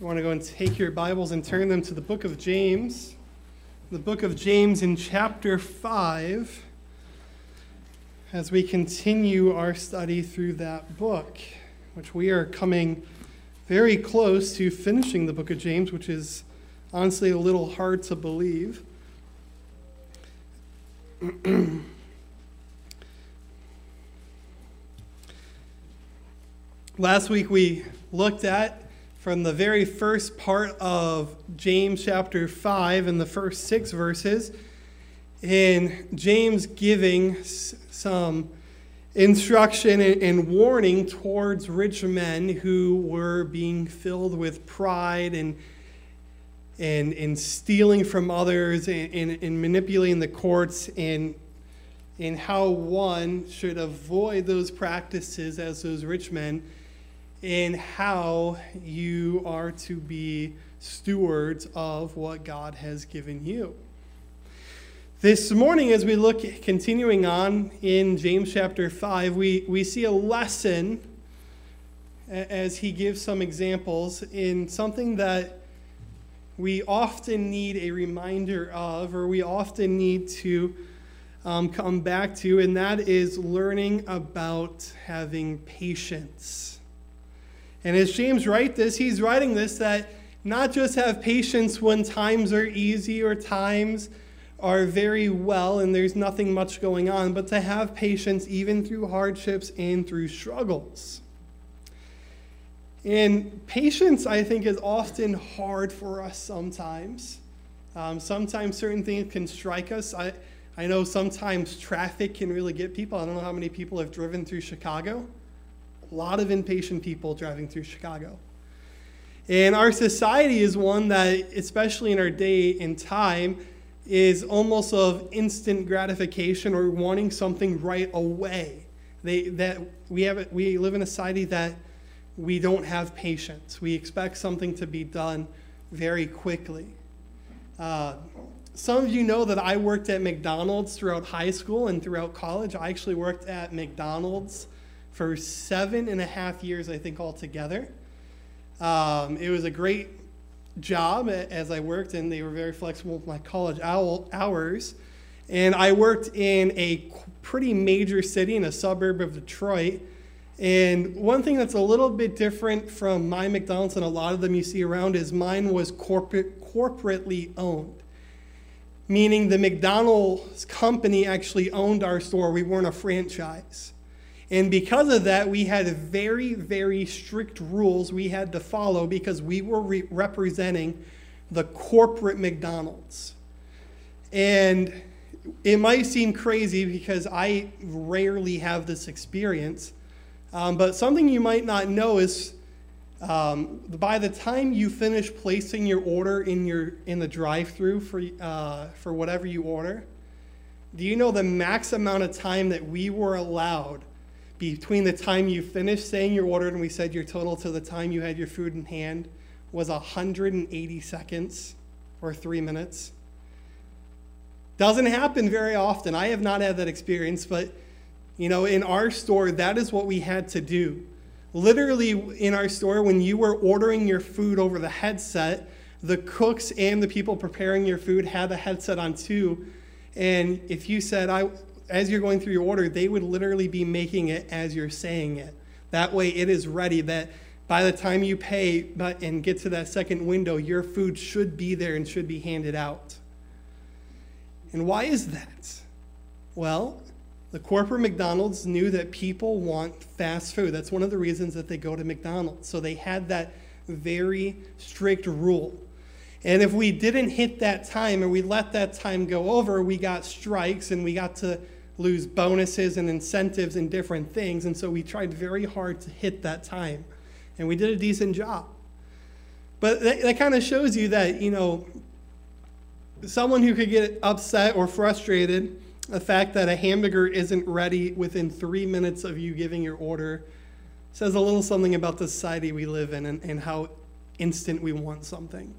You want to go and take your Bibles and turn them to the book of James. The book of James in chapter 5, as we continue our study through that book, which we are coming very close to finishing the book of James, which is honestly a little hard to believe. Last week we looked at from the very first part of James chapter 5 and the first 6 verses, in James giving some instruction and warning towards rich men who were being filled with pride and stealing from others and manipulating the courts, and how one should avoid those practices as those rich men, and how you are to be stewards of what God has given you. This morning, as we look, continuing on in James chapter 5, we see a lesson as he gives some examples in something that we often need a reminder of, or we often need to come back to, and that is learning about having patience. And as James writes this, he's writing this that not just have patience when times are easy or times are very well and there's nothing much going on, but to have patience even through hardships and through struggles. And patience, I think, is often hard for us sometimes. Sometimes certain things can strike us. I know sometimes traffic can really get people. I don't know how many people have driven through Chicago. A lot of impatient people driving through Chicago. And our society is one that, especially in our day and time, is almost of instant gratification or wanting something right away. We live in a society that we don't have patience. We expect something to be done very quickly. Some of you know that I worked at McDonald's throughout high school and throughout college. I actually worked at McDonald's for 7.5 years, I think, altogether. It was a great job as I worked, and they were very flexible with my college hours. And I worked in a pretty major city in a suburb of Detroit. And one thing that's a little bit different from my McDonald's and a lot of them you see around is mine was corporately owned. Meaning the McDonald's company actually owned our store. We weren't a franchise. And because of that, we had very, very strict rules we had to follow because we were representing the corporate McDonald's. And it might seem crazy because I rarely have this experience, but something you might not know is by the time you finish placing your order in the drive-thru for whatever you order, do you know the max amount of time that we were allowed between the time you finished saying your order and we said your total to the time you had your food in hand was 180 seconds or 3 minutes? Doesn't happen very often. I have not had that experience, but in our store, that is what we had to do. Literally in our store, when you were ordering your food over the headset, the cooks and the people preparing your food had the headset on too. And if you said, as you're going through your order, they would literally be making it as you're saying it. That way it is ready that by the time you pay and get to that second window, your food should be there and should be handed out. And why is that? Well, the corporate McDonald's knew that people want fast food. That's one of the reasons that they go to McDonald's. So they had that very strict rule. And if we didn't hit that time or we let that time go over, we got strikes and we got to lose bonuses and incentives and different things. And so we tried very hard to hit that time. And we did a decent job. But that kind of shows you that, someone who could get upset or frustrated, the fact that a hamburger isn't ready within 3 minutes of you giving your order, says a little something about the society we live in and how instant we want something.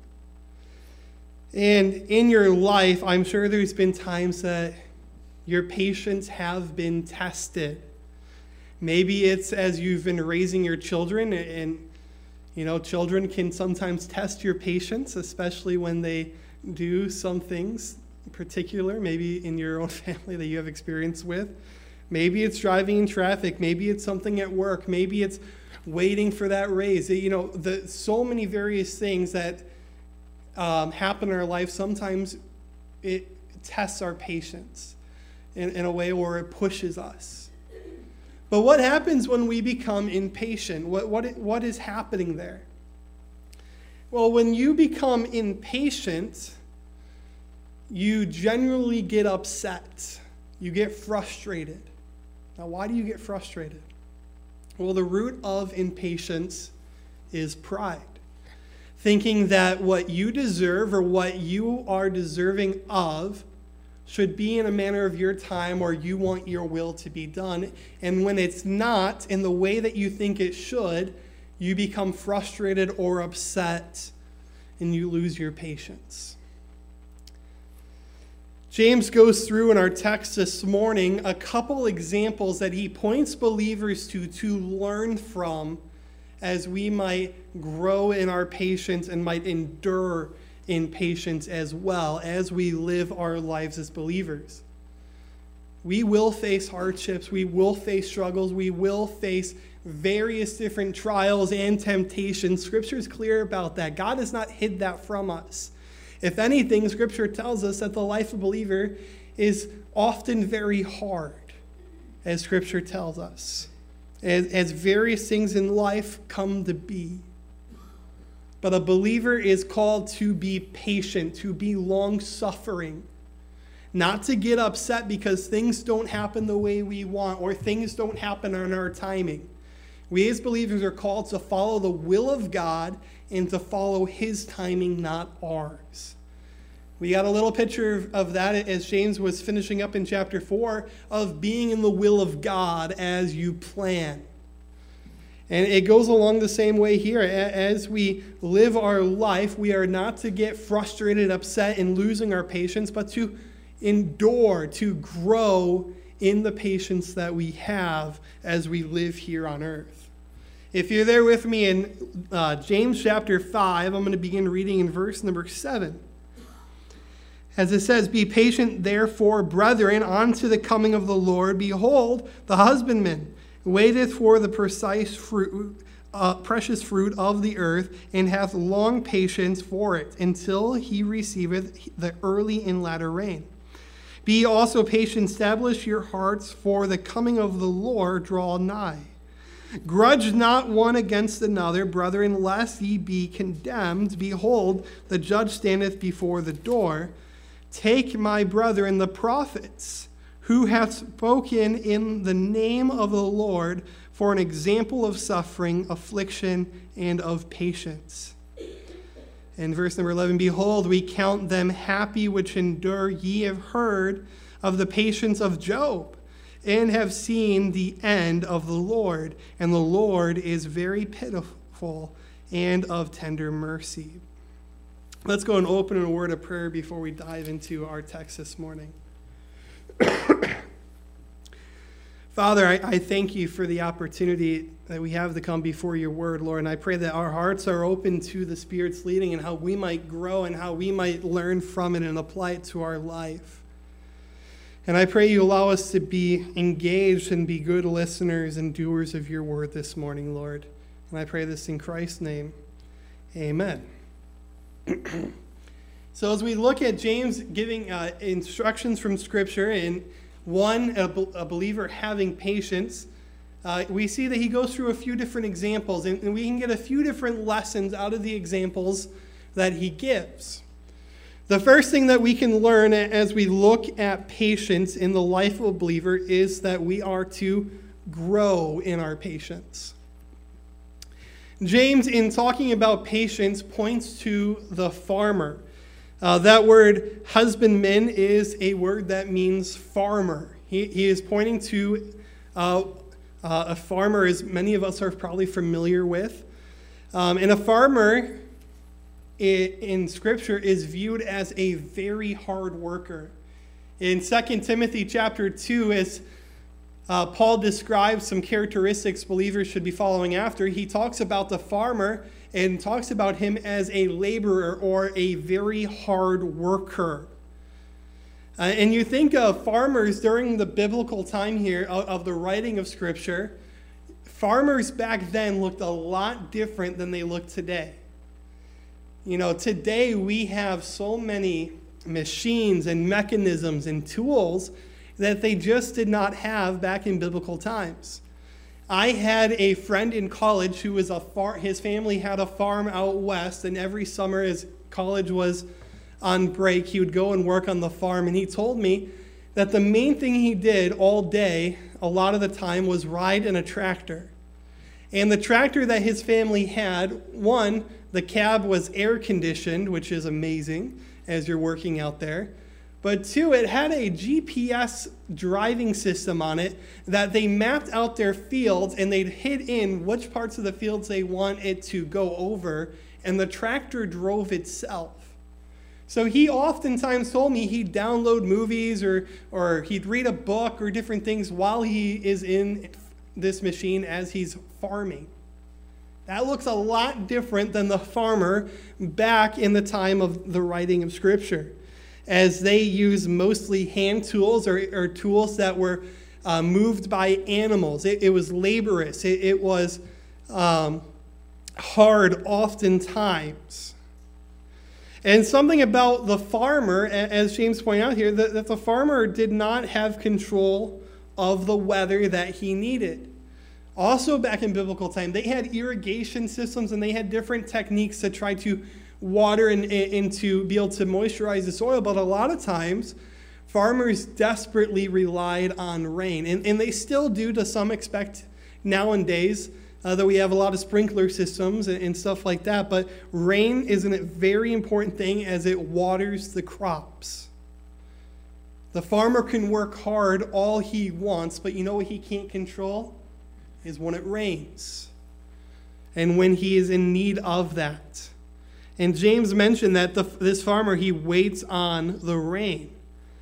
And in your life, I'm sure there's been times that your patience have been tested. Maybe it's as you've been raising your children and You know, children can sometimes test your patience, especially when they do some things in particular, maybe in your own family that you have experience with. Maybe it's driving in traffic. Maybe it's something at work. Maybe it's waiting for that raise. You know, so many various things that happen in our life. Sometimes it tests our patience in a way where it pushes us. But what happens when we become impatient? What is happening there? Well, when you become impatient, you generally get upset. You get frustrated. Now, why do you get frustrated? Well, the root of impatience is pride. Thinking that what you deserve or what you are deserving of should be in a manner of your time or you want your will to be done. And when it's not in the way that you think it should, you become frustrated or upset and you lose your patience. James goes through in our text this morning a couple examples that he points believers to learn from as we might grow in our patience and might endure in patience as well as we live our lives as believers. We will face hardships, we will face struggles, we will face various different trials and temptations. Scripture is clear about that. God has not hid that from us. If anything, Scripture tells us that the life of a believer is often very hard, as Scripture tells us, as various things in life come to be. But a believer is called to be patient, to be long-suffering, not to get upset because things don't happen the way we want or things don't happen on our timing. We as believers are called to follow the will of God and to follow His timing, not ours. We got a little picture of that as James was finishing up in chapter 4 of being in the will of God as you plan. And it goes along the same way here. As we live our life, we are not to get frustrated, upset, and losing our patience, but to endure, to grow in the patience that we have as we live here on earth. If you're there with me in James chapter 5, I'm going to begin reading in verse number 7. As it says, "Be patient, therefore, brethren, unto the coming of the Lord. Behold, the husbandman waiteth for the precious fruit of the earth, and hath long patience for it, until he receiveth the early and latter rain. Be ye also patient, establish your hearts, for the coming of the Lord draw nigh. Grudge not one against another, brethren, lest ye be condemned. Behold, the judge standeth before the door. Take my brethren, the prophets, who hath spoken in the name of the Lord, for an example of suffering, affliction, and of patience." In verse number 11, "Behold, we count them happy which endure. Ye have heard of the patience of Job, and have seen the end of the Lord. And the Lord is very pitiful and of tender mercy." Let's go and open in a word of prayer before we dive into our text this morning. Father, I thank you for the opportunity that we have to come before your word, Lord, and I pray that our hearts are open to the Spirit's leading and how we might grow and how we might learn from it and apply it to our life. And I pray you allow us to be engaged and be good listeners and doers of your word this morning, Lord. And I pray this in Christ's name. Amen. So as we look at James giving instructions from Scripture and a believer having patience, we see that he goes through a few different examples, and we can get a few different lessons out of the examples that he gives. The first thing that we can learn as we look at patience in the life of a believer is that we are to grow in our patience. James, in talking about patience, points to the farmer. That word husbandman is a word that means farmer. He is pointing to a farmer, as many of us are probably familiar with. And a farmer in Scripture is viewed as a very hard worker. In 2 Timothy chapter 2, as Paul describes some characteristics believers should be following after. He talks about the farmer and talks about him as a laborer or a very hard worker. And you think of farmers during the biblical time here of the writing of Scripture, farmers back then looked a lot different than they look today. You know, today we have so many machines and mechanisms and tools that they just did not have back in biblical times. I had a friend in college who was his family had a farm out west, and every summer as college was on break, he would go and work on the farm, and he told me that the main thing he did all day, a lot of the time, was ride in a tractor. And the tractor that his family had, one, the cab was air conditioned, which is amazing as you're working out there. But two, it had a GPS driving system on it that they mapped out their fields, and they'd hit in which parts of the fields they want it to go over, and the tractor drove itself. So he oftentimes told me he'd download movies or he'd read a book or different things while he is in this machine as he's farming. That looks a lot different than the farmer back in the time of the writing of Scripture, as they used mostly hand tools or tools that were moved by animals. It was laborious. It was hard oftentimes. And something about the farmer, as James pointed out here, that the farmer did not have control of the weather that he needed. Also back in biblical time, they had irrigation systems and they had different techniques to try to water and to be able to moisturize the soil. But a lot of times, farmers desperately relied on rain. And they still do to some extent nowadays, though we have a lot of sprinkler systems and stuff like that. But rain is a very important thing as it waters the crops. The farmer can work hard all he wants, but you know what he can't control? Is when it rains and when he is in need of that. And James mentioned that this farmer, he waits on the rain.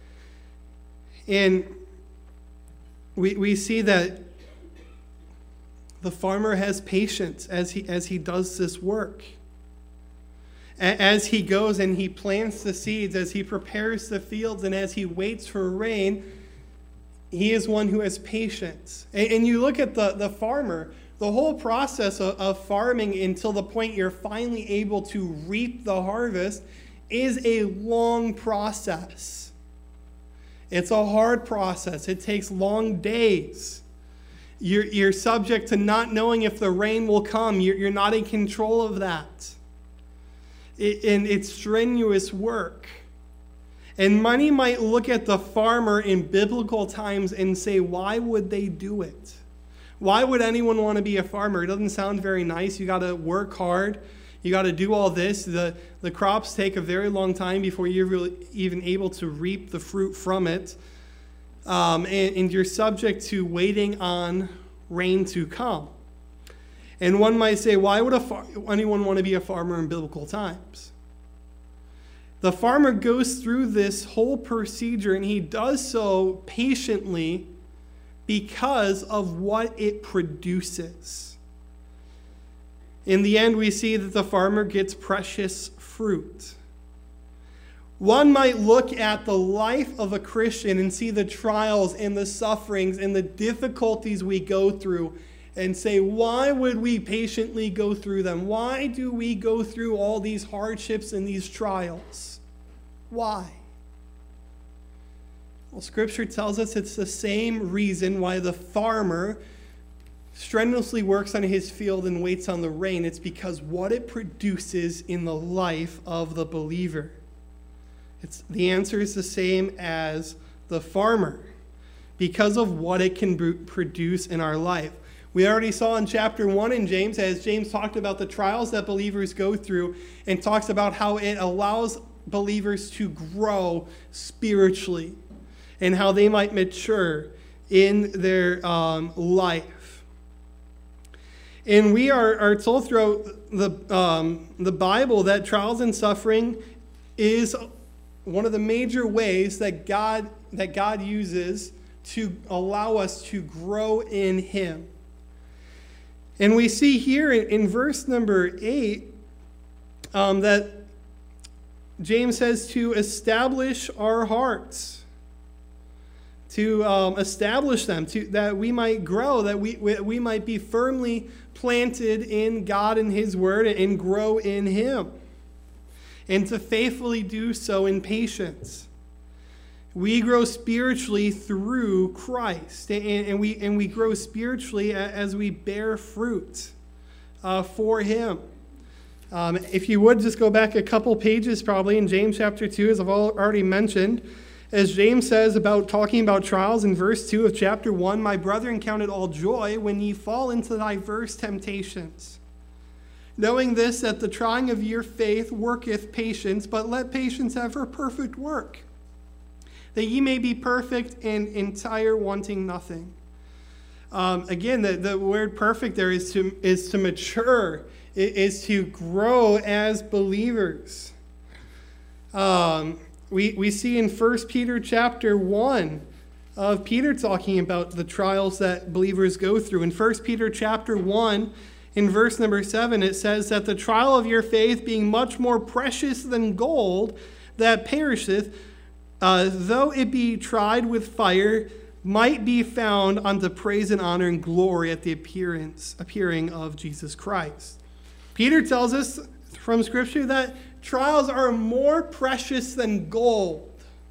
And we see that the farmer has patience as he does this work. As he goes and he plants the seeds, as he prepares the fields, and as he waits for rain, he is one who has patience. And you look at the farmer, the whole process of farming until the point you're finally able to reap the harvest is a long process. It's a hard process. It takes long days. You're subject to not knowing if the rain will come. You're not in control of that. And it's strenuous work. And many might look at the farmer in biblical times and say, why would they do it? Why would anyone want to be a farmer? It doesn't sound very nice. You got to work hard. You got to do all this. The crops take a very long time before you're really even able to reap the fruit from it. And you're subject to waiting on rain to come. And one might say, why would anyone want to be a farmer in biblical times? The farmer goes through this whole procedure, and he does so patiently because of what it produces. In the end, we see that the farmer gets precious fruit. One might look at the life of a Christian and see the trials and the sufferings and the difficulties we go through and say, why would we patiently go through them? Why do we go through all these hardships and these trials? Why? Well, Scripture tells us it's the same reason why the farmer strenuously works on his field and waits on the rain. It's because what it produces in the life of the believer. The answer is the same as the farmer, because of what it can produce in our life. We already saw in chapter 1 in James, as James talked about the trials that believers go through and talks about how it allows believers to grow spiritually and how they might mature in their life. And we are told throughout the Bible that trials and suffering is one of the major ways that God uses to allow us to grow in him. And we see here in verse number 8 that James says to establish our hearts, to establish them, that we might grow, that we might be firmly planted in God and his word and grow in him, and to faithfully do so in patience. We grow spiritually through Christ, and we grow spiritually as we bear fruit for him. If you would just go back a couple pages probably in James chapter 2, as I've already mentioned, as James says about talking about trials in verse 2 of chapter 1, "My brethren, count it all joy when ye fall into diverse temptations, knowing this, that the trying of your faith worketh patience, but let patience have her perfect work, that ye may be perfect and entire, wanting nothing." Again, the word perfect there is to mature, is to grow as believers. We see in 1 Peter chapter 1 of Peter talking about the trials that believers go through. In 1 Peter chapter 1, in verse number 7, it says that the trial of your faith, being much more precious than gold that perisheth, though it be tried with fire, might be found unto praise and honor and glory at the appearing of Jesus Christ. Peter tells us from Scripture that trials are more precious than gold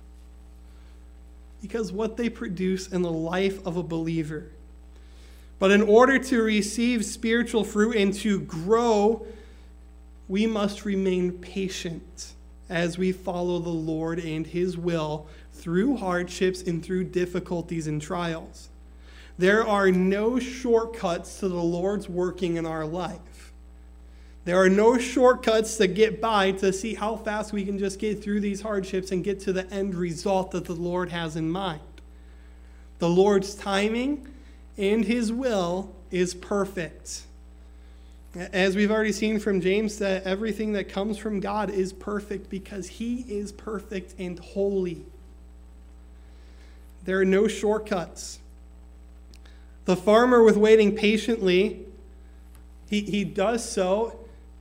because what they produce in the life of a believer. But in order to receive spiritual fruit and to grow, we must remain patient as we follow the Lord and his will through hardships and through difficulties and trials. There are no shortcuts to the Lord's working in our life. There are no shortcuts to get by to see how fast we can just get through these hardships and get to the end result that the Lord has in mind. The Lord's timing and his will is perfect. As we've already seen from James, that everything that comes from God is perfect because he is perfect and holy. There are no shortcuts. The farmer, with waiting patiently, he does so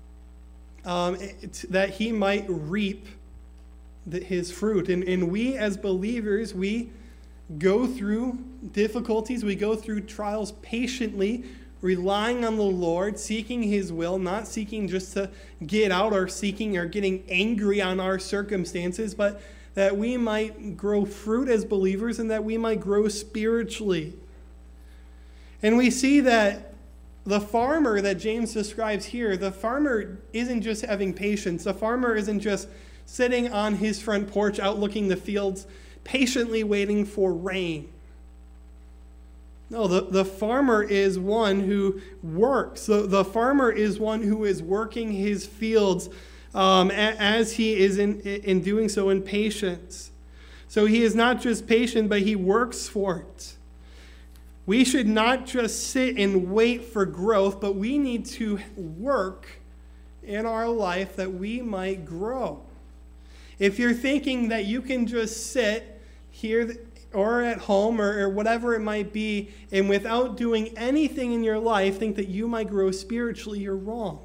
that he might reap his fruit. And we as believers, we go through difficulties, we go through trials patiently, relying on the Lord, seeking his will, not seeking just to get out or seeking or getting angry on our circumstances, but that we might grow fruit as believers and that we might grow spiritually. And we see that the farmer that James describes here, the farmer isn't just having patience. The farmer isn't just sitting on his front porch outlooking the fields, patiently waiting for rain. No, the farmer is one who works. The farmer is one who is working his fields as he is in doing so in patience. So he is not just patient, but he works for it. We should not just sit and wait for growth, but we need to work in our life that we might grow. If you're thinking that you can just sit here or at home or whatever it might be, and without doing anything in your life, think that you might grow spiritually, you're wrong.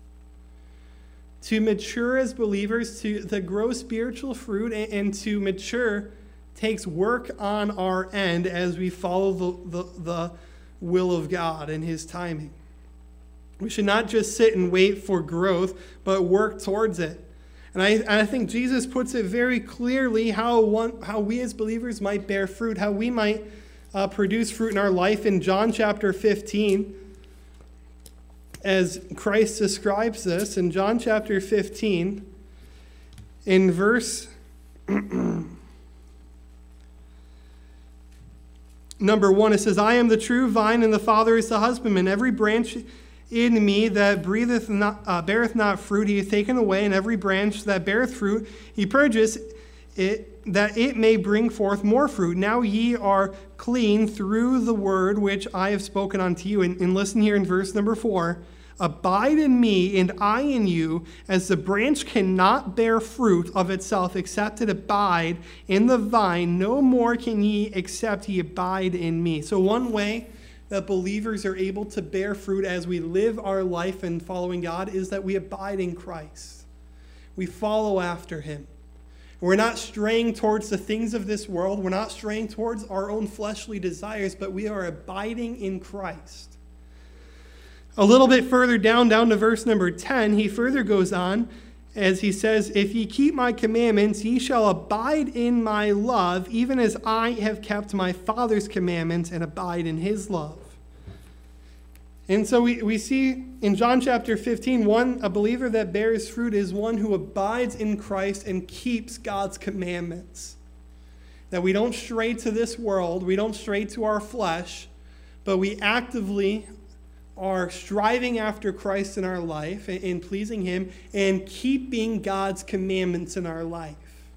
To mature as believers, to grow spiritual fruit and to mature takes work on our end as we follow the will of God and his timing. We should not just sit and wait for growth, but work towards it. And I think Jesus puts it very clearly how we as believers might bear fruit, how we might produce fruit in our life in John chapter 15, as Christ describes this. In John chapter 15, in verse number 1, it says, "I am the true vine, and the Father is the husbandman. Every branch in me that beareth not fruit, he is taken away, and every branch that beareth fruit, he purges it, that it may bring forth more fruit. Now ye are clean through the word which I have spoken unto you." And listen here in verse number 4. Abide in me, and I in you, as the branch cannot bear fruit of itself except it abide in the vine, no more can ye except ye abide in me. So one way that believers are able to bear fruit as we live our life in following God is that we abide in Christ. We follow after him. We're not straying towards the things of this world. We're not straying towards our own fleshly desires, but we are abiding in Christ. A little bit further down to verse number 10, he further goes on as he says, if ye keep my commandments, ye shall abide in my love, even as I have kept my Father's commandments and abide in his love. And so we see in John chapter 15, a believer that bears fruit is one who abides in Christ and keeps God's commandments. That we don't stray to this world, we don't stray to our flesh, but we actively are striving after Christ in our life and pleasing him and keeping God's commandments in our life.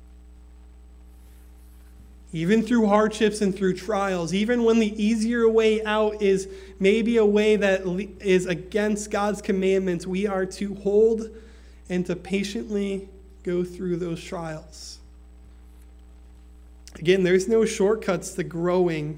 Even through hardships and through trials, even when the easier way out is maybe a way that is against God's commandments, we are to hold and to patiently go through those trials. Again, there's no shortcuts to growing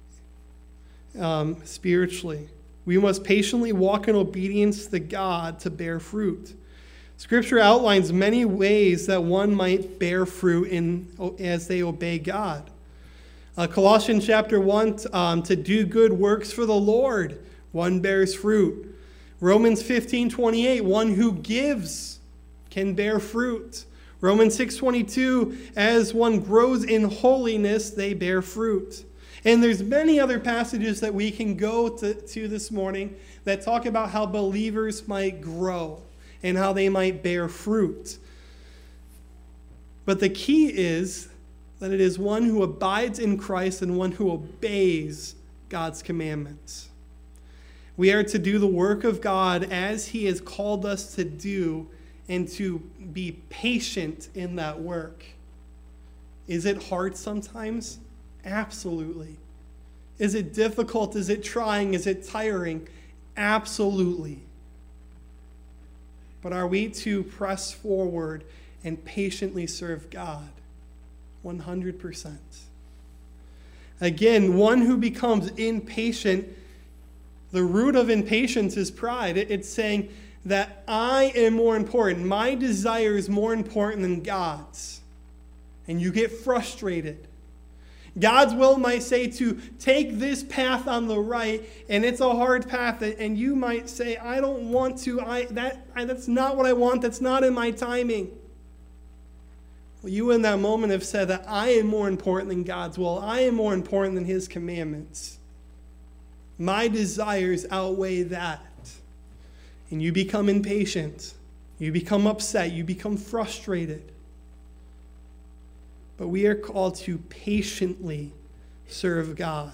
spiritually. We must patiently walk in obedience to God to bear fruit. Scripture outlines many ways that one might bear fruit as they obey God. Colossians chapter 1, to do good works for the Lord, one bears fruit. Romans 15:28, one who gives can bear fruit. Romans 6:22, as one grows in holiness, they bear fruit. And there's many other passages that we can go to this morning that talk about how believers might grow and how they might bear fruit. But the key is that it is one who abides in Christ and one who obeys God's commandments. We are to do the work of God as he has called us to do and to be patient in that work. Is it hard sometimes? Absolutely. Is it difficult? Is it trying? Is it tiring? Absolutely. But are we to press forward and patiently serve God? 100%. Again, one who becomes impatient, the root of impatience is pride. It's saying that I am more important. My desire is more important than God's. And you get frustrated. God's will might say to take this path on the right, and it's a hard path, and you might say, I don't want to. That's not what I want. That's not in my timing. Well, you in that moment have said that I am more important than God's will. I am more important than his commandments. My desires outweigh that. And you become impatient. You become upset. You become frustrated. But we are called to patiently serve God.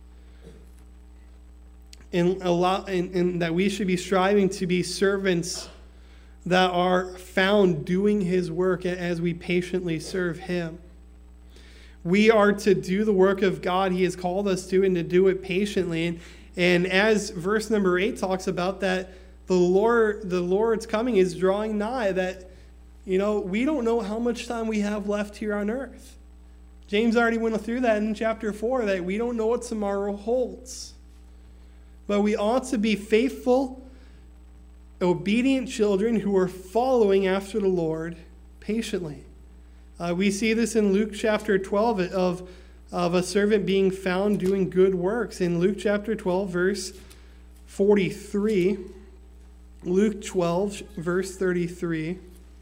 And that we should be striving to be servants that are found doing his work as we patiently serve him. We are to do the work of God he has called us to and to do it patiently. And as verse number 8 talks about that the Lord's coming is drawing nigh, that we don't know how much time we have left here on earth. James already went through that in chapter 4, that we don't know what tomorrow holds. But we ought to be faithful, obedient children who are following after the Lord patiently. We see this in Luke chapter 12 of a servant being found doing good works. In Luke chapter 12, verse 43, Luke 12, verse 33.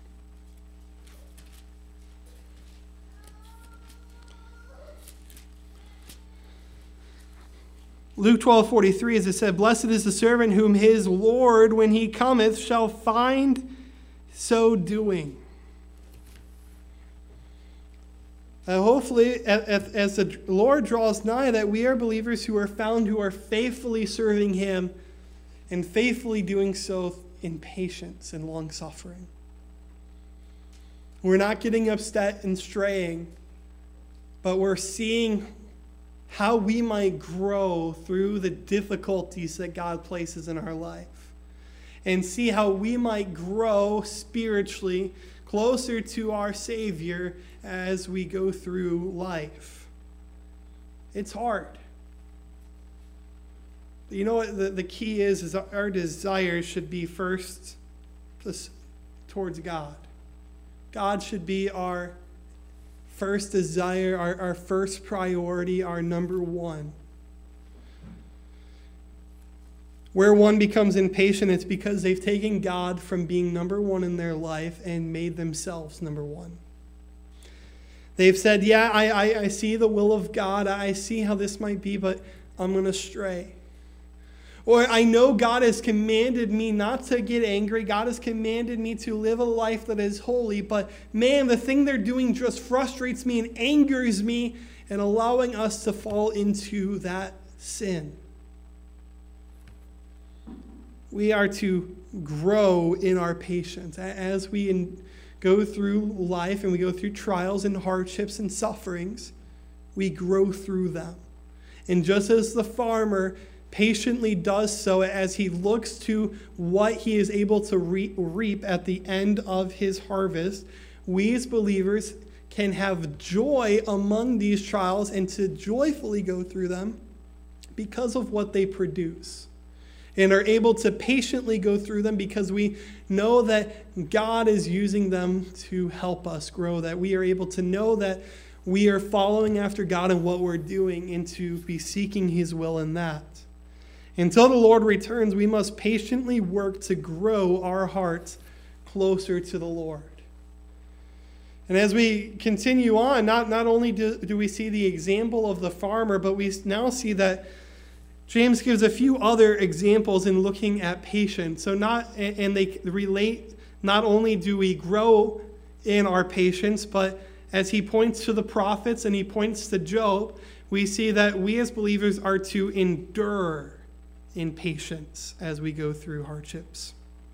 Luke 12:43, as it said, blessed is the servant whom his Lord, when he cometh, shall find so doing. Hopefully, as the Lord draws nigh, that we are believers who are found who are faithfully serving him and faithfully doing so in patience and long-suffering. We're not getting upset and straying, but we're seeing how we might grow through the difficulties that God places in our life. and see how we might grow spiritually closer to our Savior as we go through life. It's hard. But you know what the key is our desire should be first towards God. God should be our first desire, our first priority, our number one. Where one becomes impatient, it's because they've taken God from being number one in their life and made themselves number one. They've said, yeah, I see the will of God. I see how this might be, but I'm going to stray. Or I know God has commanded me not to get angry. God has commanded me to live a life that is holy. But man, the thing they're doing just frustrates me and angers me, and allowing us to fall into that sin. We are to grow in our patience. As we go through life and we go through trials and hardships and sufferings, we grow through them. And just as the farmer patiently does so as he looks to what he is able to reap at the end of his harvest, we as believers can have joy among these trials and to joyfully go through them because of what they produce, and are able to patiently go through them because we know that God is using them to help us grow, that we are able to know that we are following after God in what we're doing and to be seeking his will in that. Until the Lord returns, we must patiently work to grow our hearts closer to the Lord. And as we continue on, not only do we see the example of the farmer, but we now see that James gives a few other examples in looking at patience. And they relate, not only do we grow in our patience, but as he points to the prophets and he points to Job, we see that we as believers are to endure in patience as we go through hardships.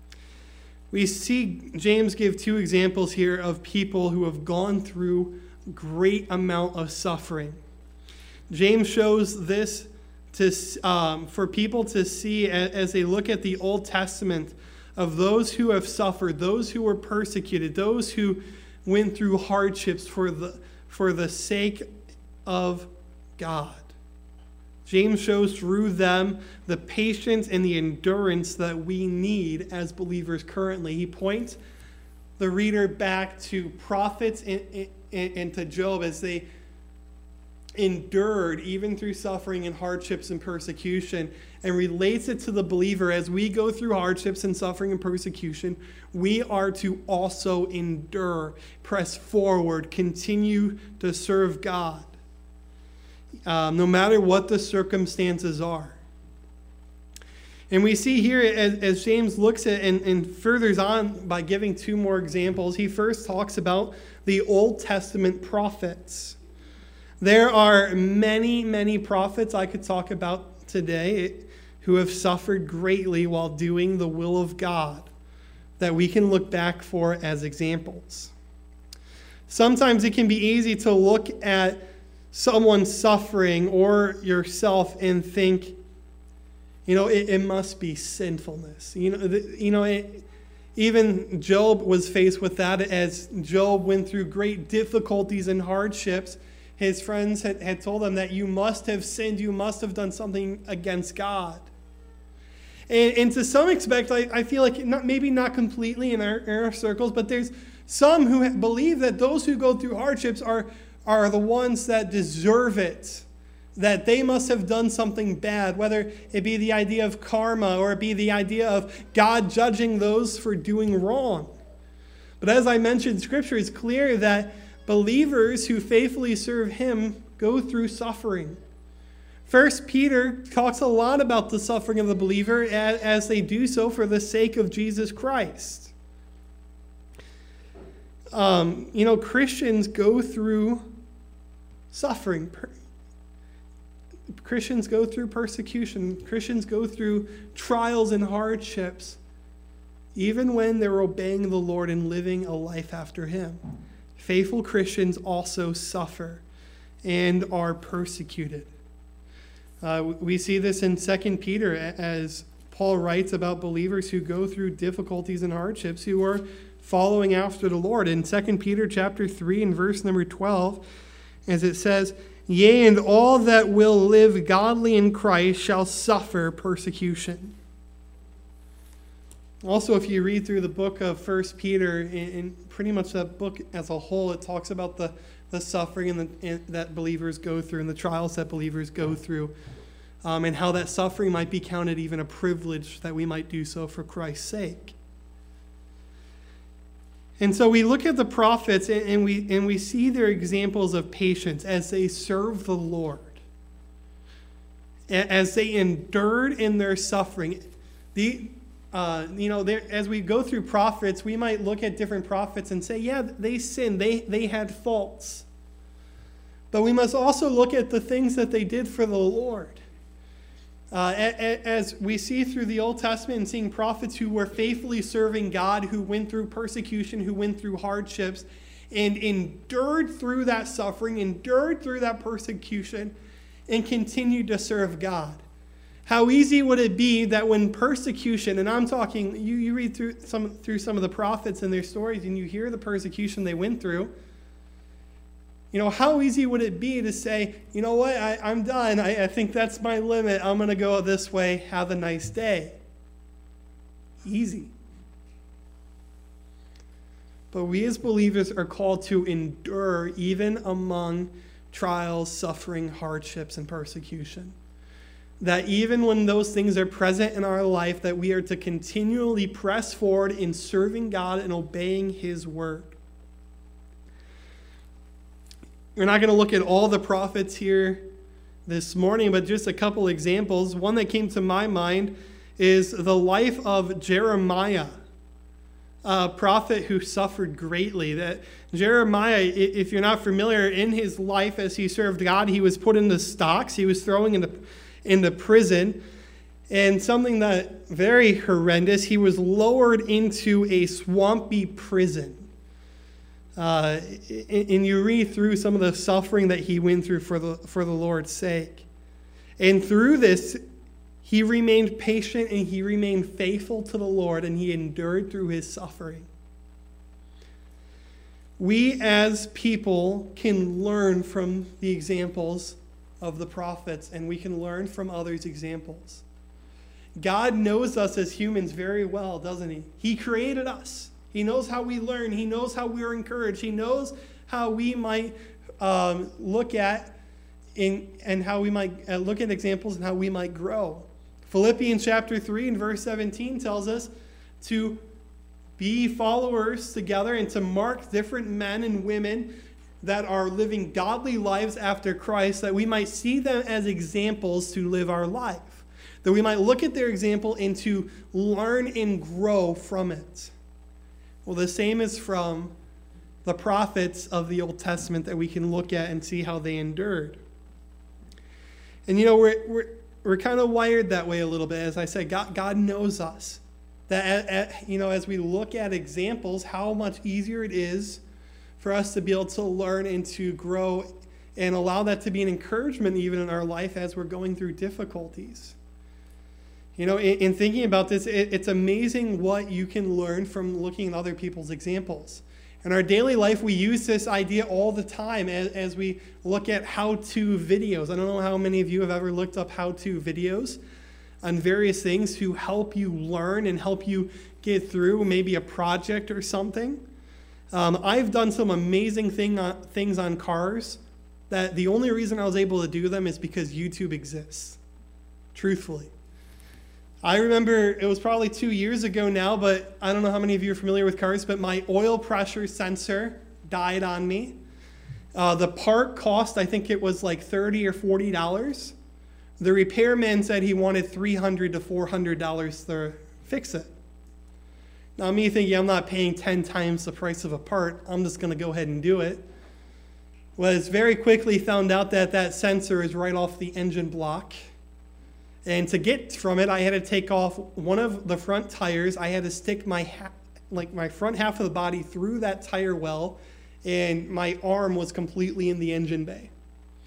We see James give two examples here of people who have gone through great amount of suffering. James shows this for people to see as they look at the Old Testament of those who have suffered, those who were persecuted, those who went through hardships for the sake of God. James shows through them the patience and the endurance that we need as believers currently. He points the reader back to prophets and to Job as they endured even through suffering and hardships and persecution, and relates it to the believer. As we go through hardships and suffering and persecution, we are to also endure, press forward, continue to serve God. No matter what the circumstances are. And we see here as James looks at and furthers on by giving two more examples, he first talks about the Old Testament prophets. There are many, many prophets I could talk about today who have suffered greatly while doing the will of God that we can look back for as examples. Sometimes it can be easy to look at someone suffering or yourself and think, it must be sinfulness. Even Job was faced with that as Job went through great difficulties and hardships. His friends had told him that you must have sinned, you must have done something against God. And to some extent, I feel like maybe not completely in our circles, but there's some who believe that those who go through hardships are the ones that deserve it, that they must have done something bad, whether it be the idea of karma or it be the idea of God judging those for doing wrong. But as I mentioned, Scripture is clear that believers who faithfully serve Him go through suffering. 1 Peter talks a lot about the suffering of the believer as they do so for the sake of Jesus Christ. Christians go through suffering. Christians go through persecution. Christians go through trials and hardships, even when they're obeying the Lord and living a life after Him. Faithful Christians also suffer and are persecuted. We see this in 2 Peter as Paul writes about believers who go through difficulties and hardships, who are following after the Lord. In 2 Peter chapter 3 and verse number 12, as it says, "Yea, and all that will live godly in Christ shall suffer persecution." Also, if you read through the book of 1 Peter, in pretty much that book as a whole, it talks about the suffering that believers go through and the trials that believers go through, and how that suffering might be counted even a privilege that we might do so for Christ's sake. And so we look at the prophets and we see their examples of patience as they serve the Lord, as they endured in their suffering. As we go through prophets, we might look at different prophets and say, yeah, they sinned, they had faults. But we must also look at the things that they did for the Lord. As we see through the Old Testament and seeing prophets who were faithfully serving God, who went through persecution, who went through hardships, and endured through that suffering, endured through that persecution, and continued to serve God. How easy would it be that when persecution, and I'm talking, you read through some of the prophets and their stories, and you hear the persecution they went through, how easy would it be to say, you know what, I'm done. I think that's my limit. I'm going to go this way. Have a nice day. Easy. But we as believers are called to endure even among trials, suffering, hardships, and persecution. That even when those things are present in our life, that we are to continually press forward in serving God and obeying His word. We're not going to look at all the prophets here this morning, but just a couple examples. One that came to my mind is the life of Jeremiah, a prophet who suffered greatly. That Jeremiah, if you're not familiar, in his life as he served God, he was put into stocks. He was thrown into prison. And something that very horrendous, he was lowered into a swampy prison. And you read through some of the suffering that he went through for the Lord's sake. And through this, he remained patient and he remained faithful to the Lord, and he endured through his suffering. We as people can learn from the examples of the prophets, and we can learn from others' examples. God knows us as humans very well, doesn't he? He created us. He knows how we learn. He knows how we are encouraged. He knows how we might look at examples and how we might grow. Philippians chapter 3 and verse 17 tells us to be followers together and to mark different men and women that are living godly lives after Christ, that we might see them as examples to live our life. That we might look at their example and to learn and grow from it. Well, the same is from the prophets of the Old Testament that we can look at and see how they endured. And we're kind of wired that way a little bit. As I said, God knows us. That as we look at examples, how much easier it is for us to be able to learn and to grow and allow that to be an encouragement even in our life as we're going through difficulties. In thinking about this, it's amazing what you can learn from looking at other people's examples. In our daily life, we use this idea all the time as we look at how-to videos. I don't know how many of you have ever looked up how-to videos on various things to help you learn and help you get through maybe a project or something. I've done some amazing things on cars that the only reason I was able to do them is because YouTube exists, truthfully. I remember it was probably 2 years ago now, but I don't know how many of you are familiar with cars, but my oil pressure sensor died on me. The part cost, I think it was like $30 or $40. The repairman said he wanted $300 to $400 to fix it. Now me thinking I'm not paying 10 times the price of a part, I'm just going to go ahead and do it. Was very quickly found out that sensor is right off the engine block. And to get from it, I had to take off one of the front tires. I had to stick my front half of the body through that tire well, and my arm was completely in the engine bay.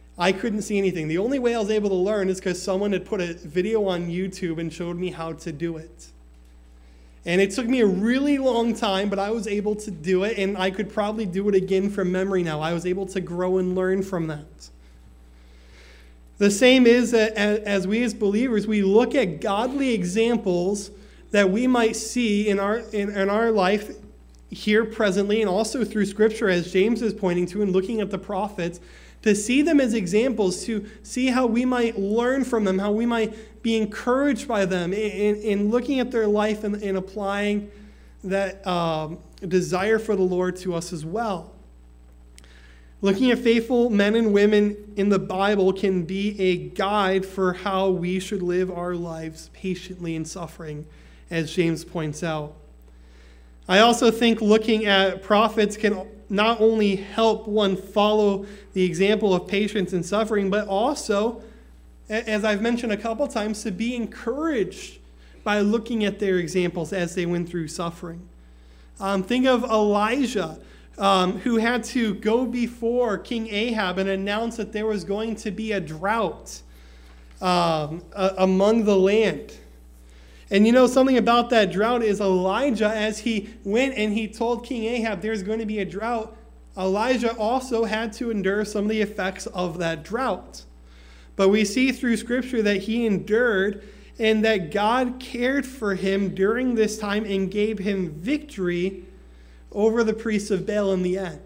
I couldn't see anything. The only way I was able to learn is because someone had put a video on YouTube and showed me how to do it. And it took me a really long time, but I was able to do it, and I could probably do it again from memory now. I was able to grow and learn from that. The same is that as we as believers, we look at godly examples that we might see in our life here presently, and also through Scripture, as James is pointing to, and looking at the prophets, to see them as examples, to see how we might learn from them, how we might be encouraged by them in looking at their life and applying that desire for the Lord to us as well. Looking at faithful men and women in the Bible can be a guide for how we should live our lives patiently in suffering, as James points out. I also think looking at prophets can not only help one follow the example of patience and suffering, but also, as I've mentioned a couple times, to be encouraged by looking at their examples as they went through suffering. Think of Elijah, who had to go before King Ahab and announce that there was going to be a drought among the land. And you know, something about that drought is Elijah, as he went and he told King Ahab there's going to be a drought, Elijah also had to endure some of the effects of that drought. But we see through Scripture that he endured and that God cared for him during this time and gave him victory over the priests of Baal in the end.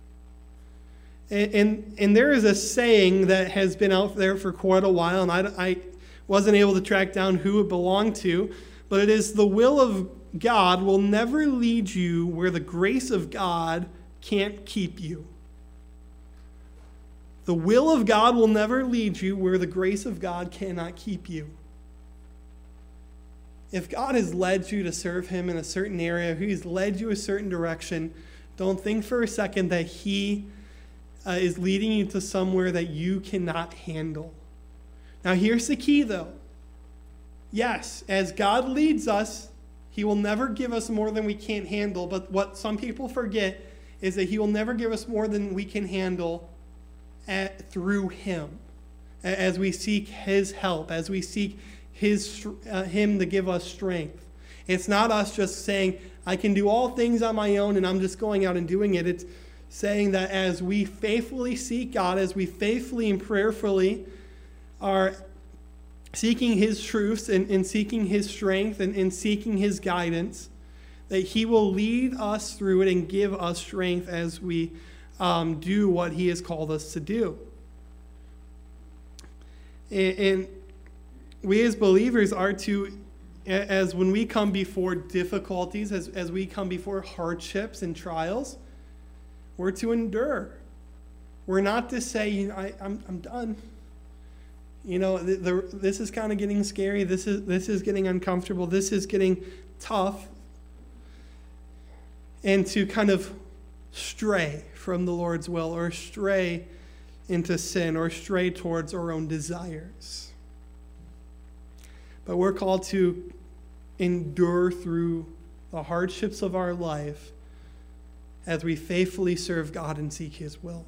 And there is a saying that has been out there for quite a while, and I wasn't able to track down who it belonged to, but it is, the will of God will never lead you where the grace of God can't keep you. The will of God will never lead you where the grace of God cannot keep you. If God has led you to serve him in a certain area, if he's led you a certain direction, don't think for a second that he is leading you to somewhere that you cannot handle. Now, here's the key, though. Yes, as God leads us, he will never give us more than we can't handle. But what some people forget is that he will never give us more than we can handle through him. As we seek his help, as we seek him to give us strength. It's not us just saying, I can do all things on my own and I'm just going out and doing it. It's saying that as we faithfully seek God, as we faithfully and prayerfully are seeking his truths and seeking his strength and seeking his guidance, that he will lead us through it and give us strength as we do what he has called us to do. And we as believers are to, as when we come before difficulties, as we come before hardships and trials, we're to endure. We're not to say, I'm done. This is kind of getting scary. This is getting uncomfortable. This is getting tough. And to kind of stray from the Lord's will, or stray into sin, or stray towards our own desires. But we're called to endure through the hardships of our life as we faithfully serve God and seek his will.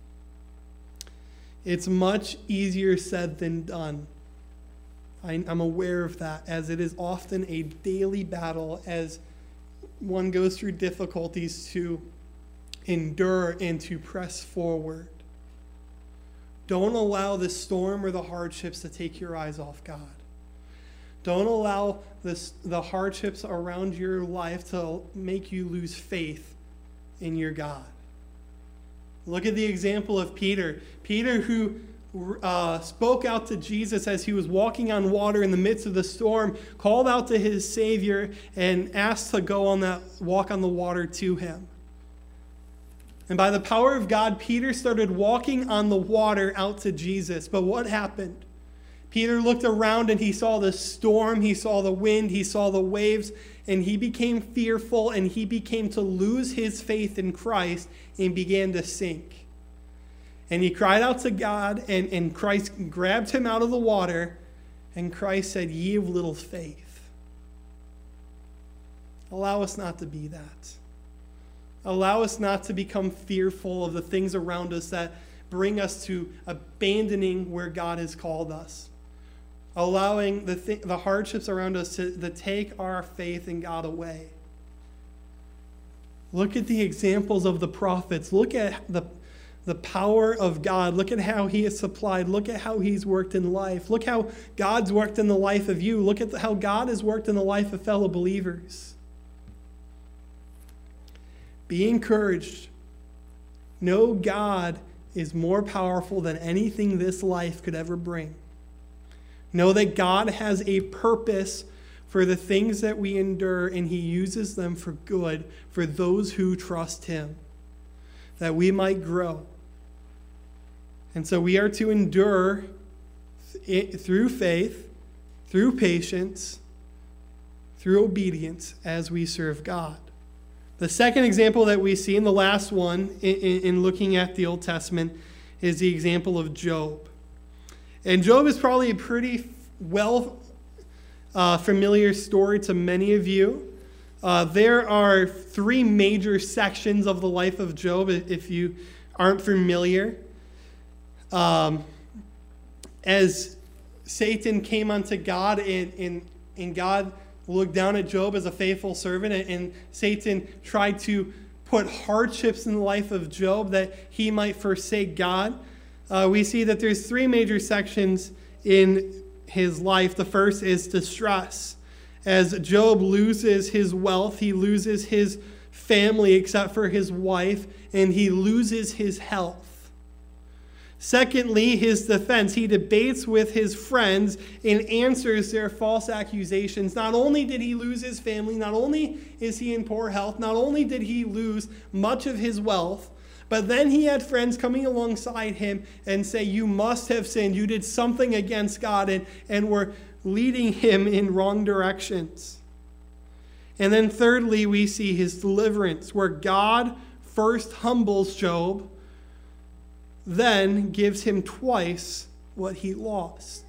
It's much easier said than done. I'm aware of that, as it is often a daily battle as one goes through difficulties to endure and to press forward. Don't allow the storm or the hardships to take your eyes off God. Don't allow the hardships around your life to make you lose faith in your God. Look at the example of Peter. Peter, who spoke out to Jesus as he was walking on water in the midst of the storm, called out to his Savior and asked to go on that walk on the water to him. And by the power of God, Peter started walking on the water out to Jesus. But what happened? Peter looked around and he saw the storm, he saw the wind, he saw the waves, and he became fearful and he began to lose his faith in Christ and began to sink. And he cried out to God, and Christ grabbed him out of the water, and Christ said, "Ye of little faith." Allow us not to be that. Allow us not to become fearful of the things around us that bring us to abandoning where God has called us, allowing the hardships around us to take our faith in God away. Look at the examples of the prophets. Look at the power of God. Look at how he has supplied. Look at how he's worked in life. Look how God's worked in the life of you. Look at how God has worked in the life of fellow believers. Be encouraged. Know God is more powerful than anything this life could ever bring. Know that God has a purpose for the things that we endure, and he uses them for good for those who trust him, that we might grow. And so we are to endure through faith, through patience, through obedience as we serve God. The second example that we see, and the last one in looking at the Old Testament, is the example of Job. And Job is probably a pretty familiar story to many of you. There are three major sections of the life of Job, if you aren't familiar. As Satan came unto God, and God looked down at Job as a faithful servant, and Satan tried to put hardships in the life of Job that he might forsake God. We see that there's three major sections in his life. The first is distress. As Job loses his wealth, he loses his family except for his wife, and he loses his health. Secondly, his defense. He debates with his friends and answers their false accusations. Not only did he lose his family, not only is he in poor health, not only did he lose much of his wealth, but then he had friends coming alongside him and say, you must have sinned. You did something against God, and were leading him in wrong directions. And then thirdly, we see his deliverance, where God first humbles Job, then gives him twice what he lost.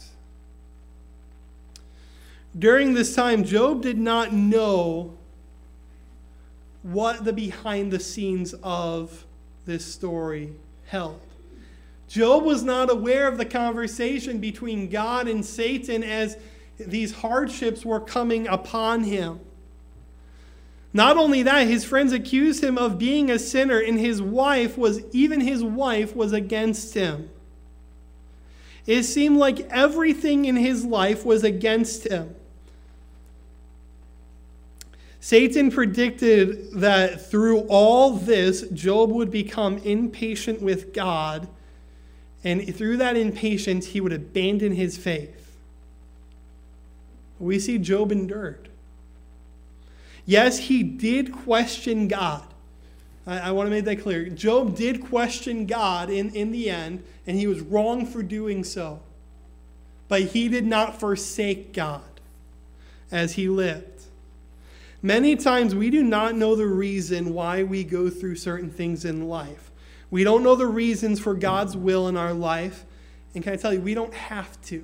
During this time, Job did not know what the behind the scenes of this story held. Job was not aware of the conversation between God and Satan as these hardships were coming upon him. Not only that, his friends accused him of being a sinner, and his wife was against him. It seemed like everything in his life was against him. Satan predicted that through all this, Job would become impatient with God, and through that impatience, he would abandon his faith. We see Job endured. Yes, he did question God. I want to make that clear. Job did question God in the end, and he was wrong for doing so. But he did not forsake God as he lived. Many times we do not know the reason why we go through certain things in life. We don't know the reasons for God's will in our life. And can I tell you, we don't have to.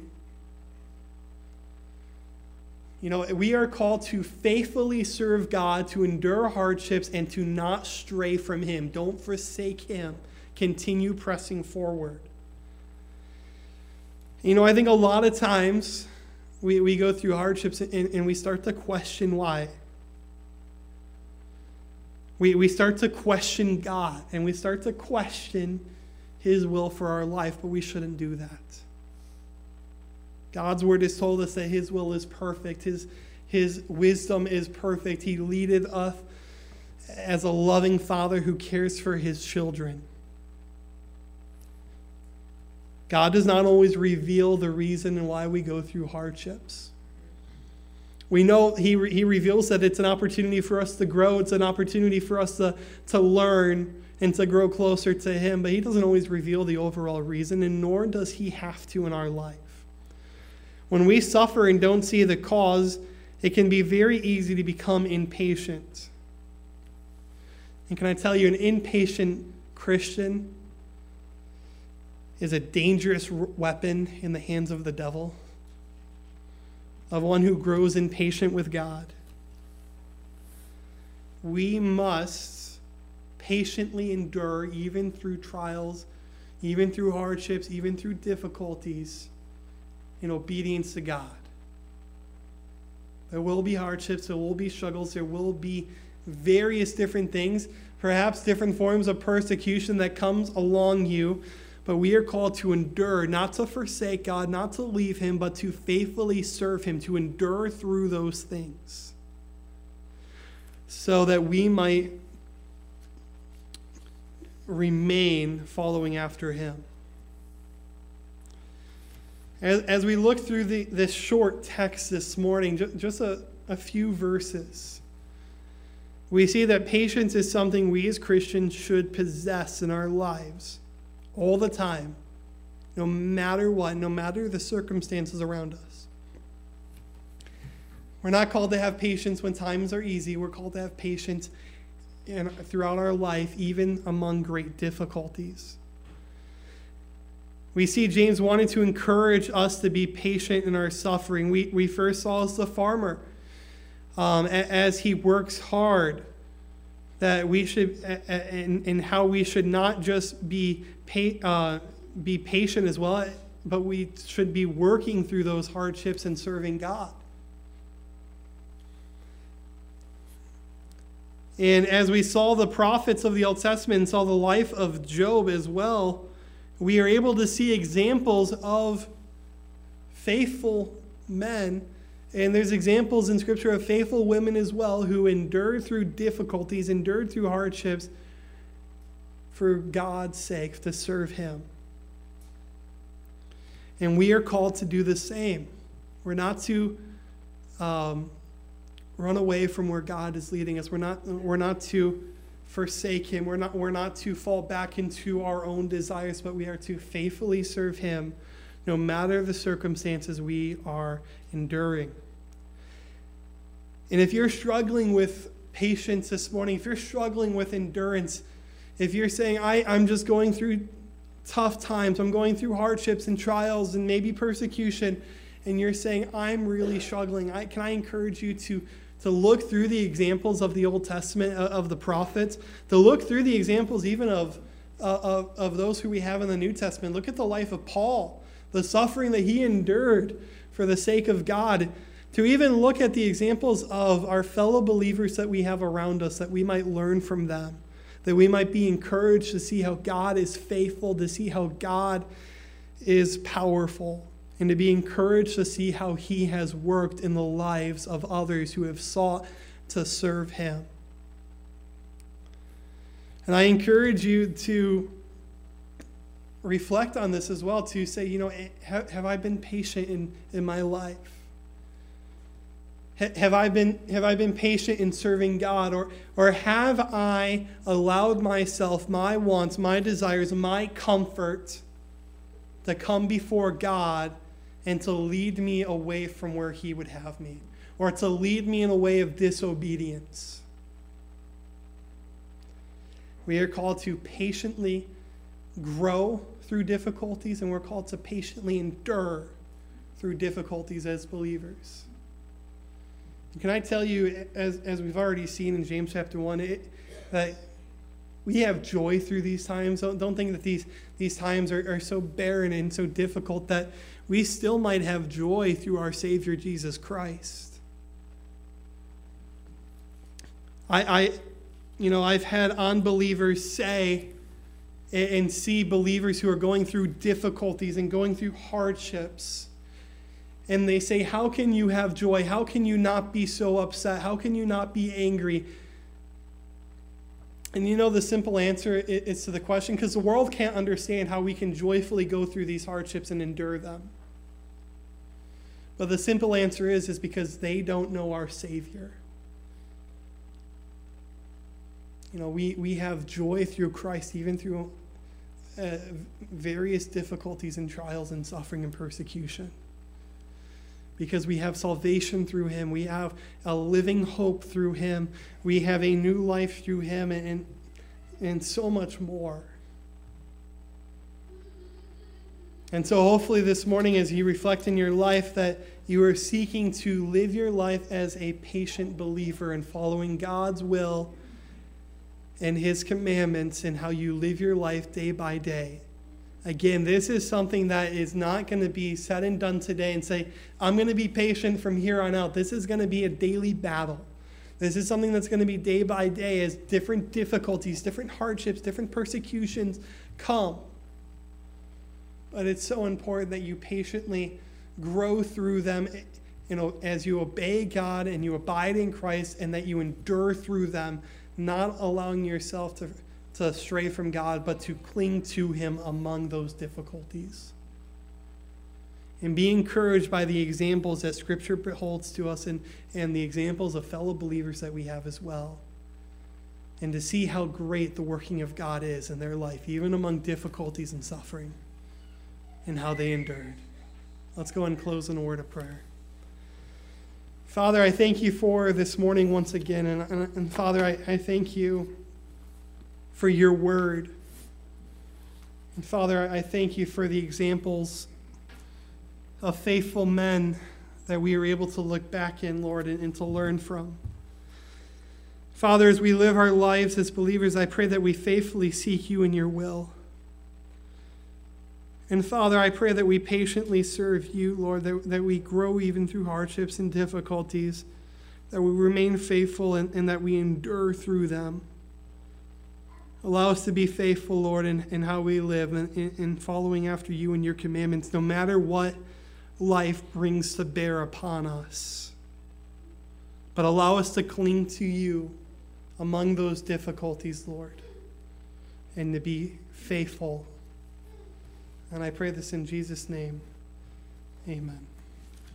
You know, we are called to faithfully serve God, to endure hardships, and to not stray from him. Don't forsake him. Continue pressing forward. You know, I think a lot of times we go through hardships and we start to question why. We start to question God, and we start to question his will for our life, but we shouldn't do that. God's word has told us that his will is perfect. His wisdom is perfect. He leadeth us as a loving father who cares for his children. God does not always reveal the reason why we go through hardships. We know he reveals that it's an opportunity for us to grow. It's an opportunity for us to learn and to grow closer to him. But he doesn't always reveal the overall reason, and nor does he have to in our life. When we suffer and don't see the cause, it can be very easy to become impatient. And can I tell you, an impatient Christian is a dangerous weapon in the hands of the devil, of one who grows impatient with God. We must patiently endure even through trials, even through hardships, even through difficulties, in obedience to God. There will be hardships, there will be struggles, there will be various different things, perhaps different forms of persecution that comes along you, but we are called to endure, not to forsake God, not to leave him, but to faithfully serve him, to endure through those things, so that we might remain following after him. As we look through this short text this morning, just a few verses, we see that patience is something we as Christians should possess in our lives all the time, no matter what, no matter the circumstances around us. We're not called to have patience when times are easy. We're called to have patience throughout our life, even among great difficulties. We see James wanted to encourage us to be patient in our suffering. We first saw as the farmer, as he works hard, that we should, and how we should not just be patient as well, but we should be working through those hardships and serving God. And as we saw the prophets of the Old Testament and saw the life of Job as well, we are able to see examples of faithful men, and there's examples in Scripture of faithful women as well who endured through difficulties, endured through hardships for God's sake, to serve him. And we are called to do the same. We're not to run away from where God is leading us. We're not to forsake him. We're not to fall back into our own desires, but we are to faithfully serve him no matter the circumstances we are enduring. And if you're struggling with patience this morning, if you're struggling with endurance, if you're saying, I'm just going through tough times, I'm going through hardships and trials and maybe persecution, and you're saying, I'm really struggling, can I encourage you to look through the examples of the Old Testament, of the prophets, to look through the examples even of those who we have in the New Testament. Look at the life of Paul, the suffering that he endured for the sake of God, to even look at the examples of our fellow believers that we have around us, that we might learn from them, that we might be encouraged to see how God is faithful, to see how God is powerful, and to be encouraged to see how he has worked in the lives of others who have sought to serve him. And I encourage you to reflect on this as well, to say, have I been patient in my life? Have I been patient in serving God? Or have I allowed myself, my wants, my desires, my comfort to come before God and to lead me away from where he would have me, or to lead me in a way of disobedience? We are called to patiently grow through difficulties, and we're called to patiently endure through difficulties as believers. Can I tell you, as we've already seen in James chapter 1, that we have joy through these times. Don't think that these times are so barren and so difficult, that we still might have joy through our Savior Jesus Christ. I've had unbelievers say and see believers who are going through difficulties and going through hardships, and they say, how can you have joy? How can you not be so upset? How can you not be angry? And the simple answer is to the question, because the world can't understand how we can joyfully go through these hardships and endure them. But the simple answer is because they don't know our Savior. We have joy through Christ, even through various difficulties and trials and suffering and persecution. Because we have salvation through him. We have a living hope through him. We have a new life through him, and so much more. And so hopefully this morning, as you reflect in your life, that you are seeking to live your life as a patient believer and following God's will and his commandments, and how you live your life day by day, Again, this is something that is not going to be said and done today and say, I'm going to be patient from here on out. This is going to be a daily battle. This is something that's going to be day by day as different difficulties, different hardships, different persecutions come. But it's so important that you patiently grow through them, as you obey God and you abide in Christ, and that you endure through them, not allowing yourself to stray from God, but to cling to him among those difficulties. And be encouraged by the examples that Scripture holds to us and the examples of fellow believers that we have as well. And to see how great the working of God is in their life, even among difficulties and suffering, and how they endured. Let's go and close in a word of prayer. Father, I thank you for this morning once again. And Father, I thank you for your word. And Father, I thank you for the examples of faithful men that we are able to look back in, Lord, and to learn from. Father, as we live our lives as believers, I pray that we faithfully seek you in your will. And Father, I pray that we patiently serve you, Lord, that we grow even through hardships and difficulties, that we remain faithful and that we endure through them. Allow us to be faithful, Lord, in how we live and in following after you and your commandments, no matter what life brings to bear upon us. But allow us to cling to you among those difficulties, Lord, and to be faithful. And I pray this in Jesus' name. Amen.